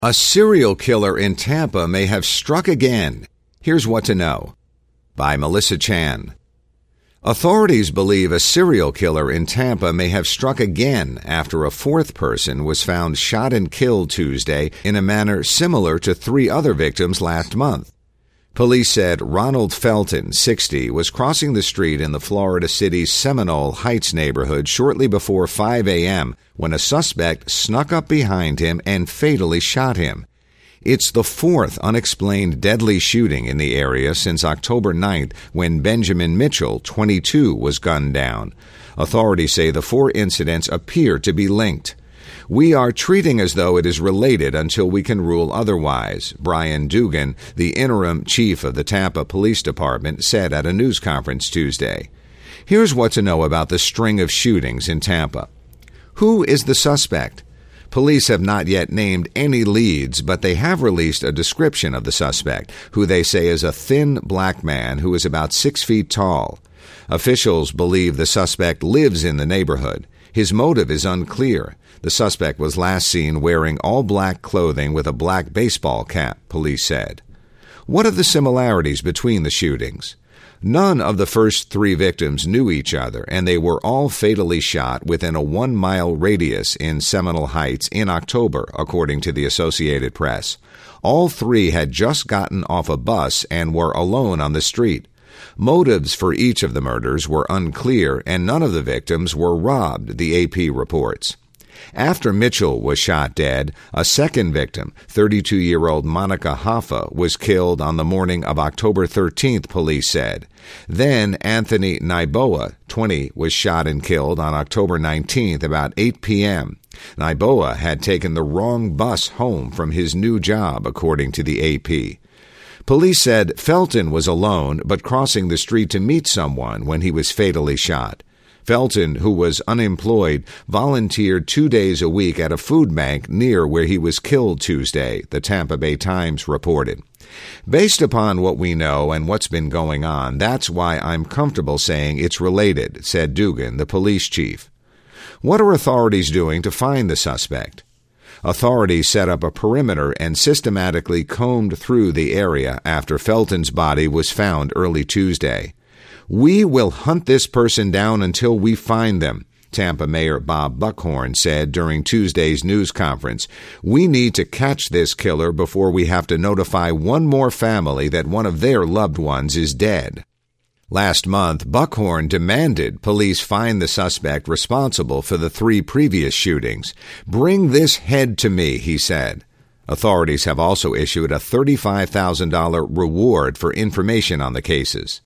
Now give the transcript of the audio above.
A serial killer in Tampa may have struck again. Here's what to know. By Melissa Chan. Authorities believe a serial killer in Tampa may have struck again after a fourth person was found shot and killed Tuesday in a manner similar to 3 other victims last month. Police said Ronald Felton, 60, was crossing the street in the Florida city's Seminole Heights neighborhood shortly before 5 a.m. when a suspect snuck up behind him and fatally shot him. It's the 4th unexplained deadly shooting in the area since October 9th when Benjamin Mitchell, 22, was gunned down. Authorities say the 4 incidents appear to be linked. We are treating as though it is related until we can rule otherwise, Brian Dugan, the interim chief of the Tampa Police Department, said at a news conference Tuesday. Here's what to know about the string of shootings in Tampa. Who is the suspect? Police have not yet named any leads, but they have released a description of the suspect, who they say is a thin black man who is about 6 feet tall. Officials believe the suspect lives in the neighborhood. His motive is unclear. The suspect was last seen wearing all-black clothing with a black baseball cap, police said. What are the similarities between the shootings? None of the first 3 victims knew each other, and they were all fatally shot within a 1-mile radius in Seminole Heights in October, according to the Associated Press. All 3 had just gotten off a bus and were alone on the street. Motives for each of the murders were unclear, and none of the victims were robbed, the AP reports. After Mitchell was shot dead, a second victim, 32-year-old Monica Hoffa, was killed on the morning of October 13th, police said. Then Anthony Naiboa, 20, was shot and killed on October 19th about 8 p.m. Naiboa had taken the wrong bus home from his new job, according to the AP. Police said Felton was alone but crossing the street to meet someone when he was fatally shot. Felton, who was unemployed, volunteered 2 days a week at a food bank near where he was killed Tuesday, the Tampa Bay Times reported. Based upon what we know and what's been going on, that's why I'm comfortable saying it's related, said Dugan, the police chief. What are authorities doing to find the suspect? Authorities set up a perimeter and systematically combed through the area after Felton's body was found early Tuesday. We will hunt this person down until we find them, Tampa Mayor Bob Buckhorn said during Tuesday's news conference. We need to catch this killer before we have to notify one more family that one of their loved ones is dead. Last month, Buckhorn demanded police find the suspect responsible for the 3 previous shootings. Bring this head to me, he said. Authorities have also issued a $35,000 reward for information on the cases.